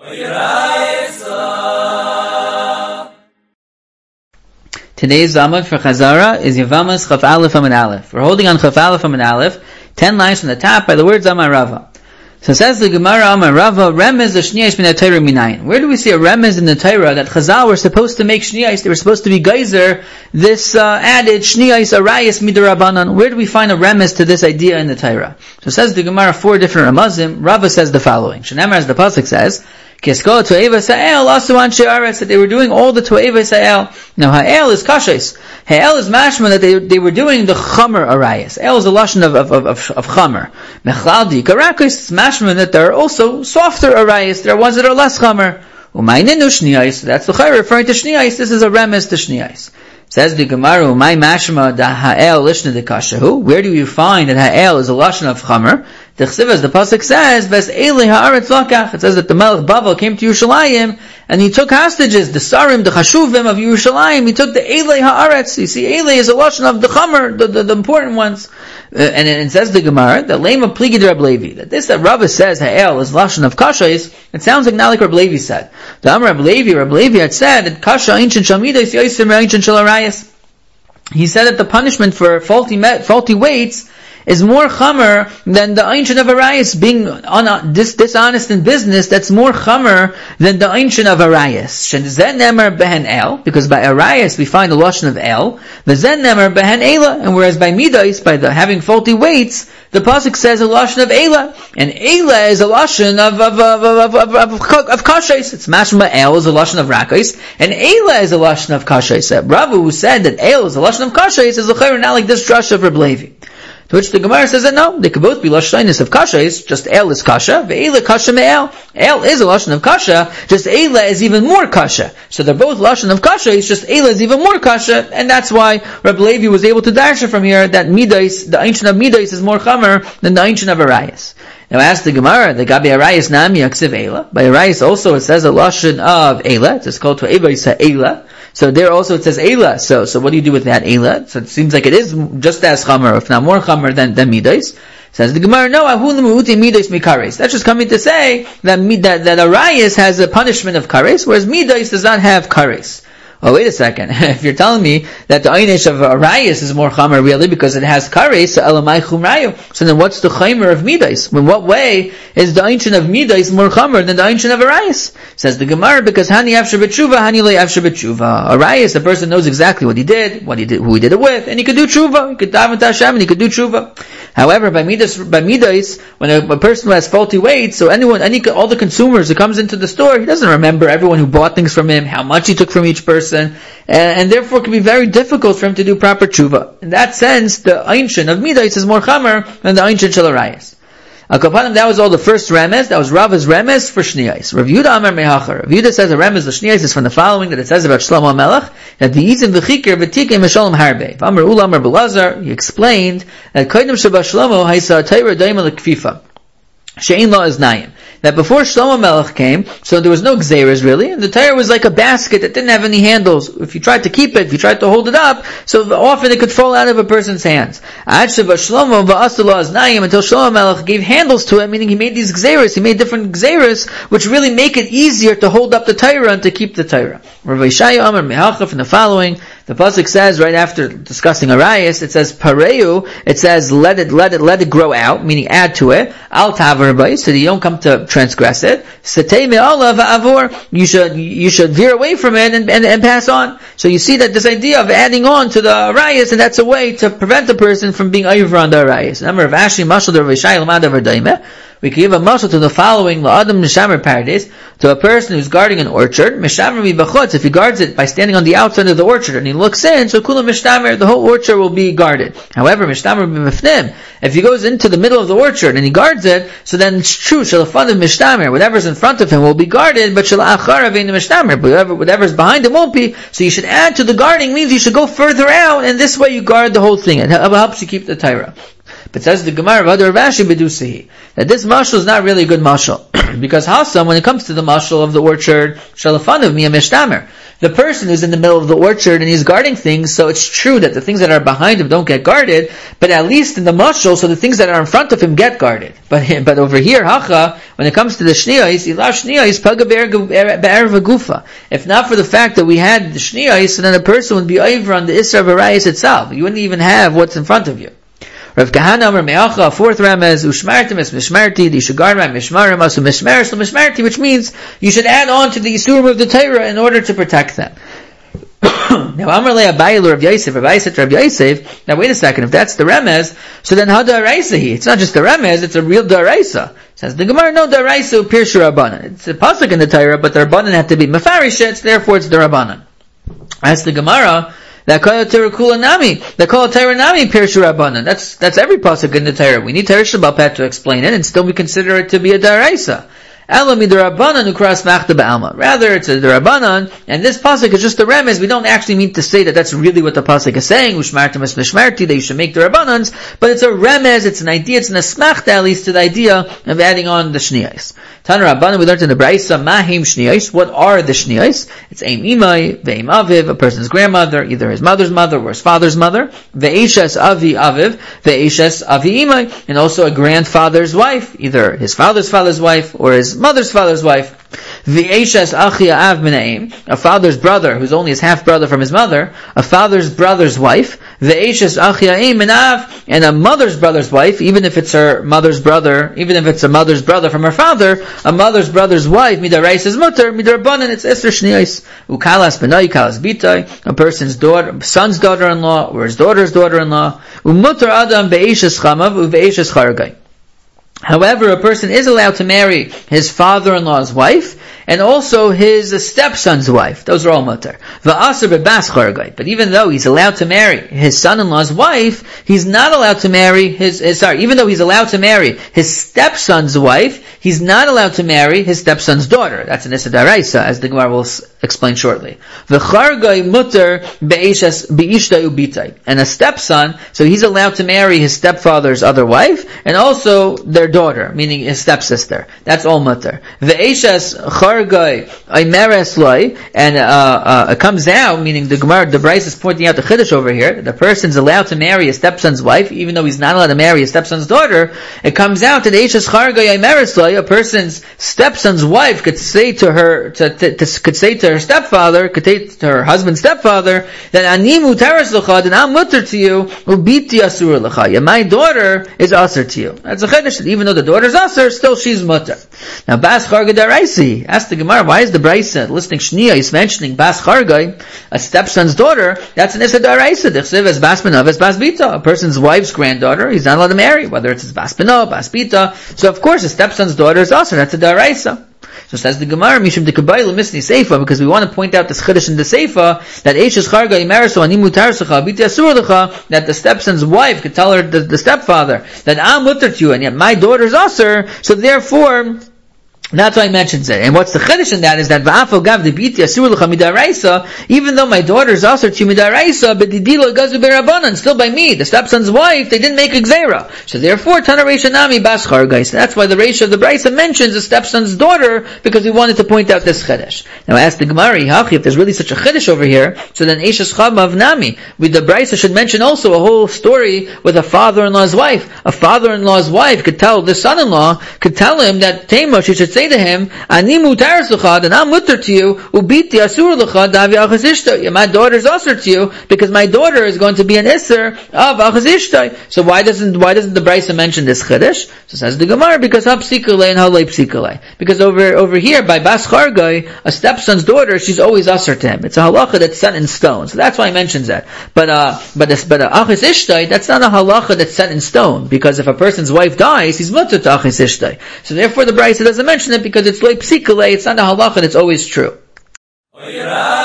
Today's Amud for Chazara is Yavamas Chaf Aleph Amud Aleph. We're holding on Chaf Aleph Amud Aleph, 10 lines from the top by the words Amar Rava. So says the Gemara Amar Rava, Remez the Shniyais min Torah minayin. Where do we see a remez in the Torah that Chazal were supposed to make Shniyais? They were supposed to be geyser this added Shniyais Arayis midarabanan. Where do we find a remez to this idea in the Torah? So says the Gemara 4 different Ramazim. Rava says the following. Shenamar, as the pasuk says, that they were doing all the To'eva Sa'el. Now Ha'el is Kashais. Ha'el is mashma that they were doing the Chamer Arayas. El is a lashon of Chamer. Mechaldi Karakis is mashma that there are also softer Arayas. There are ones that are less Chamer. Umayninu Shniyais. That's the Chayr referring to Shniyais. This is a remez to Shniyais. Says the Gemara, Umay mashma da Ha'el lishna de Kashahu. Where do you find that Ha'el is a lashon of Chamer? The Chsiv, the pasuk says, "Ves Eli haaretz lakach." It says that the Melech Bavel came to Yerushalayim and he took hostages, the Sarim, the Chashuvim of Yerushalayim. He took the Eli haaretz. You see, Eli is a lashon of the Chamer, the important ones. And it says the Gemara that Lema Pligid Rab Levi, that this that Rava says Ha'el is lashon of Kashais. It sounds like not like Rab Levi said. The Amar Rab Levi had said that Kasha ancient Shalmidas Yaisim ancient Shalarayas. He said that the punishment for faulty weights is more chamer than the ancient of Arayas being dishonest in business. That's more chamer than the ancient of Arayas. Shenzen nemer behen el, because by Arayas we find the lashon of el. V'zen nemer behen ela, and whereas by Midas, by the having faulty weights, the pasuk says a lashon of ela, and ela is a lashon of kashais. It's mashma el is a lashon of rakais, and ela is a lashon of kashais. Rava, who said that el is a lashon of kashais, is a chayr not like this drush of Reb Levi. To which the Gemara says that no, they could both be lashonus of kasha. It's just el is kasha, ve'ela kasha me'el. El is a lashon of kasha, just ela is even more kasha. So they're both lashon of kasha. It's just ela is even more kasha, and that's why Reb Levi was able to darsha from here that Midas, the ancient of Midas, is more chamer than the ancient of Arayas. Now ask the Gemara, the Gabi Arayas nami yaksiv ela. By Arayas also it says a lashon of ela. It's called to eva ela. So there also it says Eila. So what do you do with that Eila? So it seems like it is just as Chamer, if not more Chamer than Midas. Says the Gemara, no, Ahun Mu'uti Midas Mikares. That's just coming to say that Arayas has a punishment of Kares, whereas Midas does not have Kares. Oh, wait a second. If you're telling me that the Einish of Arayas is more Chamer really because it has Kares, Elamai Chumrayu. So then what's the Chamer of Midas? In what way is the ancient of Midas more Chamer than the ancient of Arayas? Says the Gemara, because Hani Afshar B'tshuva, Hani Lei Afshar B'tshuva. Arayas, the person knows exactly what he did, who he did it with, and he could do tshuva. He could daven to Hashem and he could do tshuva. However, by Midas, when a person who has faulty weights, so all the consumers who comes into the store, he doesn't remember everyone who bought things from him, how much he took from each person, and therefore it can be very difficult for him to do proper tshuva. In that sense, the ancient of Midas is more chamer than the ancient shel Arayas. That was all the first remez. That was Rava's remez for Shniyais. Rav Yehuda Amar Mehacher. Rav Yehuda says a remez of Shniyais is from the following that it says about Shlomo Melech that the Yizim v'chikir v'tikim v'shalom harbe. Amar Ula Amar Belazar, he explained that Kodim Sheba Shlomo haisa Torah daima l'kfifa. She'ein lo aznayim. That before Shlomo Melech came, so there was no gzeiras really, and the Torah was like a basket that didn't have any handles. If you tried to keep it, if you tried to hold it up, so often it could fall out of a person's hands. Until Shlomo Melech gave handles to it, meaning he made these gzeiras, he made different gzeiras, which really make it easier to hold up the Torah and to keep the Torah. Rav Yeshaya Amar Mehacha from the following, the pasuk says right after discussing Arayas, it says Pareu, it says let it grow out, meaning add to it. Al tavar bay, so that you don't come to transgress it. Setei me'alav avor, you should veer away from it and pass on. So you see that this idea of adding on to the Arayas, and that's a way to prevent the person from being over on the Arayas. Number of Ashi Mashal the Rav Yeshaya Lamad Avar Daimeh. We can give a mashal to the following: la'adam mishamer paradise, to a person who's guarding an orchard. Mishamer mibachutz, if he guards it by standing on the outside of the orchard and he looks in, so kula mishtamer, the whole orchard will be guarded. However, mishtamer b'mifnim, if he goes into the middle of the orchard and he guards it, so then it's true shalafan of mishtamer, whatever's in front of him will be guarded, but shalachar avein mishtamer, but whatever's behind him won't be. So you should add to the guarding, means you should go further out, and this way you guard the whole thing. It helps you keep the Torah. But says the Gemara, that this mashal is not really a good mashal. Because Hasam, when it comes to the mashal of the orchard, Shalafanav Mia Mishtamer, the person who's in the middle of the orchard and he's guarding things, so it's true that the things that are behind him don't get guarded, but at least in the mashal, so the things that are in front of him get guarded. But over here, Hacha, when it comes to the Shniyais, Ilah Shniyais, Paga Be'er V'gufa. If not for the fact that we had the Shniyais, then a person would be over on the Isra V'rayis itself. You wouldn't even have what's in front of you. Rav Kahana Amar Me'acha, fourth remez, Ushmartim es Mishmarti, you should guard my Mishmarim, asu Mishmaris lo Mishmarti, which means you should add on to the Yisurim of the Torah in order to protect them. Now, Amar Le Abayi Rav Yosef, Abayi said to Rav Yosef, now wait a second, if that's the remez, so then how daraisa he? It's not just the remez, it's a real daraisa. Says the Gemara, no daraisa Pirshu Rabbanan. It's a pasuk in the Torah, but the Rabbanan have to be Mefarishet, therefore it's the Rabbanan. As the Gemara, that kol Torah kula nami, that kol Torah nami pirshu rabbanan. That's every pasuk in the Torah. We need Torah Shabbat Pet to explain it, and still we consider it to be a daraisa. Ela midarabanan ukras machta ba'alma. Rather, it's a darabanan, and this pasuk is just a remez. We don't actually mean to say that that's really what the pasuk is saying. Ushmartim es mishmarti, that you should make the rabbanans, but it's a remez. It's an idea. It's an asmachta at least to the idea of adding on the shniyais. Tana Rabbanan, we learned in the Braisa, Mahim Shniyais. What are the Shniyais? It's Eim Imai, Ve'im Aviv, a person's grandmother, either his mother's mother or his father's mother. Ve'eshes Avi Aviv, Ve'eshes Avi Imai, and also a grandfather's wife, either his father's wife or his mother's father's wife. Ve'eshes Achia Av Minaim, a father's brother who's only his half brother from his mother, a father's brother's wife. Ve'eshes Achia Eim Minav, and a mother's brother's wife, even if it's her mother's brother, even if it's a mother's brother from her father, a mother's brother's wife, midaraisa is mutter, midarabanan it's Esther Shniyais. Ukalas benai, kalas bitai, a person's daughter, son's daughter-in-law, or his daughter's daughter-in-law. Umutter adam be'eshes chamav, uve'eshes chargai. However, a person is allowed to marry his father-in-law's wife, and also his stepson's wife. Those are all mutter. But even though he's allowed to marry his son-in-law's wife, he's not allowed to marry even though he's allowed to marry his stepson's wife, he's not allowed to marry his stepson's daughter. That's an Issa Daraisa, as the Gemara will explain shortly. And a stepson, so he's allowed to marry his stepfather's other wife, and also their daughter, meaning his stepsister. That's all mutter. And it comes out, meaning the Gemara, the Bryce is pointing out the Chiddush over here, the person's allowed to marry his stepson's wife, even though he's not allowed to marry his stepson's daughter. It comes out that a person's stepson's wife could say to her, could say to her stepfather, could say to her husband's stepfather, that Ani mutaras l'cha, that I'm mutter to you, ubiti asur l'cha. Yeah, my daughter is asur to you. That's a Chiddush, even though the daughter's asur, still she's mutter. Now, Bas Charga Daraisi, ask the Gemara, why is the Braisa listing Shniya is mentioning Bas Chargai, a stepson's daughter? That's an Issa Daraisa. Dichsiv as Bas B'na, as Bas Bita. A person's wife's granddaughter, he's not allowed to marry, whether it's his Bas B'na, Bas Bita. So of course, a stepson's daughter is also, that's a Daraisa. So says the Gemara, Mishum Dekabayla Misni Seifa, because we want to point out this Chiddush in the Seifa, that Eishes Chargai Mariso Ani Mutar Secha, Biti Asur Lecha, that the stepson's wife could tell her, the stepfather, that I'm mutter to you, and yet my daughter's Asur, so therefore, that's why he mentions it. And what's the chiddush in that is that va'afal gav debiti asur l'cha midaraisa, even though my daughter's asur to midaraisa, but didilo gazu berabanan, still by me, the stepson's wife, they didn't make a gzeira. So therefore, tana reisha nami bas chargais. That's why the reisha of the Braisa mentions the stepson's daughter, because we wanted to point out this chiddush. Now ask the Gemara, if there's really such a chiddush over here, so then eishes chamav nami, the Braisa should mention also a whole story with a father-in-law's wife. A father-in-law's wife could tell the son-in-law, could tell him that Tamar, she should say to him, Ani mutaras l'cha, and I'm mutter to you, ubiti asur l'cha, davi achas ishtai. My daughter's asur to you, because my daughter is going to be an isser of achas ishtai. So why doesn't the Braisa mention this chiddush? So says the Gemara, because ha psikalei and ha lei psikalei. Because over here, by Bas Chargai, a stepson's daughter, she's always asur to him. It's a halacha that's set in stone. So that's why he mentions that. But achas ishtai, that's not a halacha that's set in stone, because if a person's wife dies, he's mutter to achas ishtai. So therefore the Braisa doesn't mention it, because it's like psikalei, it's not a halacha that's always true.